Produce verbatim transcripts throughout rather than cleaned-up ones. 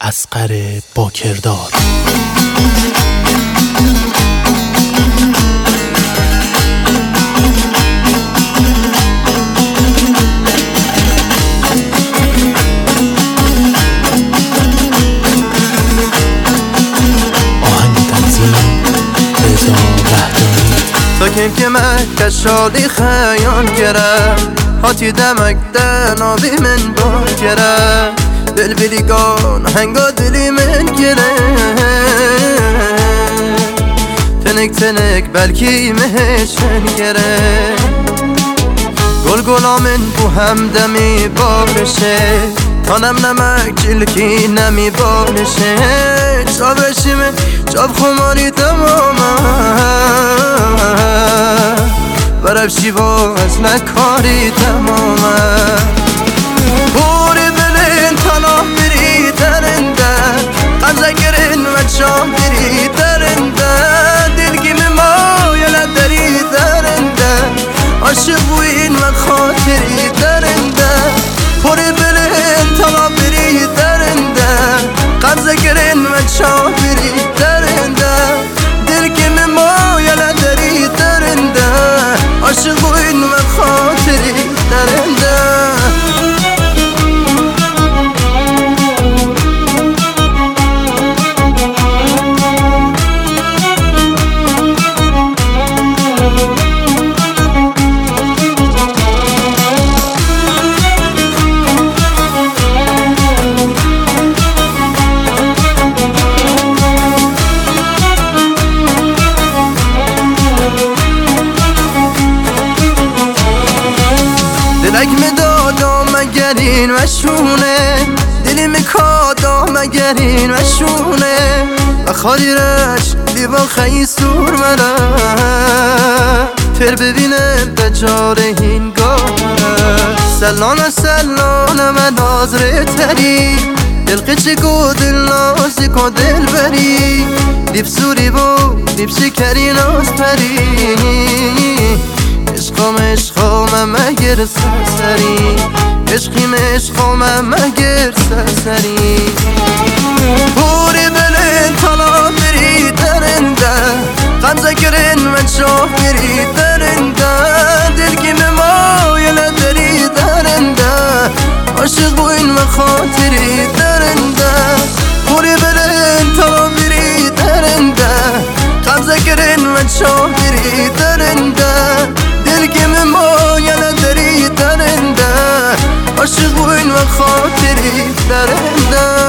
اصغر باکردار. آهنگ تنظیم رضا وحدانی. ساکن که مکه شادی خیال گره، هاتی دمک دنابی من با گره، دل بلیگان هنگا دلی من گره، تنک تنک بلکی مهشن گره، گل گلا من بو هم دمی بارشه، تانم نمک جلکی نمی بارشه، چابشی من چاب خماری تمامه، برفشی باز نکاری تمامه، بوری بلین تناه بری درنده، قمزه گرین و چاه بری درنده، دلگی ما یلا دری درنده، عاشق بوین و خاطری درنده، بوری بلین تناه بری درنده، قمزه گرین و چاه بری درنده، دلگی ما یلا دری درنده، عاشق بوین و خاطری درنده. دلک مدادا مگرین و شونه، دلی مکادا مگرین و شونه، و خالیرش لیبا خیلی سور منه، تر ببینه بجار هینگاره، سلانه سلانه من نازره تری، دل قچه گو دل نازی کو دل بری، لیب سوری بو لیب شکری ناز پری، عشقام عشقام مگر سرسری، عشقیم عشقام مگر سرسری، بوری بلین تالا بری درنده، قمزه گرین و چاه بری درنده، دلگیم ما یلا دری درنده، عاشق بوین و خاطری درنده، بوری بلین تالا بری درنده، قمزه گرین و چاه بری درنده، دلگیم ما یلا دری درنده، عاشق بوین و خاطری درنده.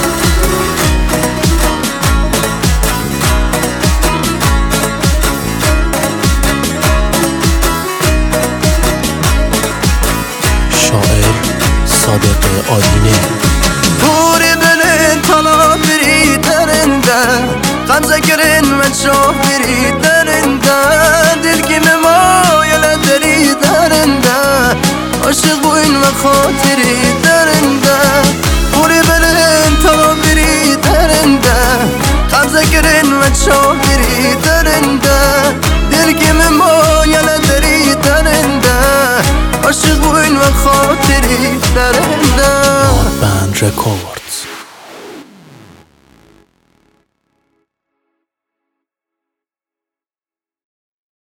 شاعر صادق آدینه. بوری بلین تالا بری درنده، قمزه گرین و چاه بری درنده، دلگیم ما یلا دری درنده، عاشق بوین و خاطری درنده، بوری بلین تالا بری درنده، قمزه گرین و چاه بری درنده، دلگیم ما یلا دری درنده، عاشق بوین و خاطری درنده. بند رکورد.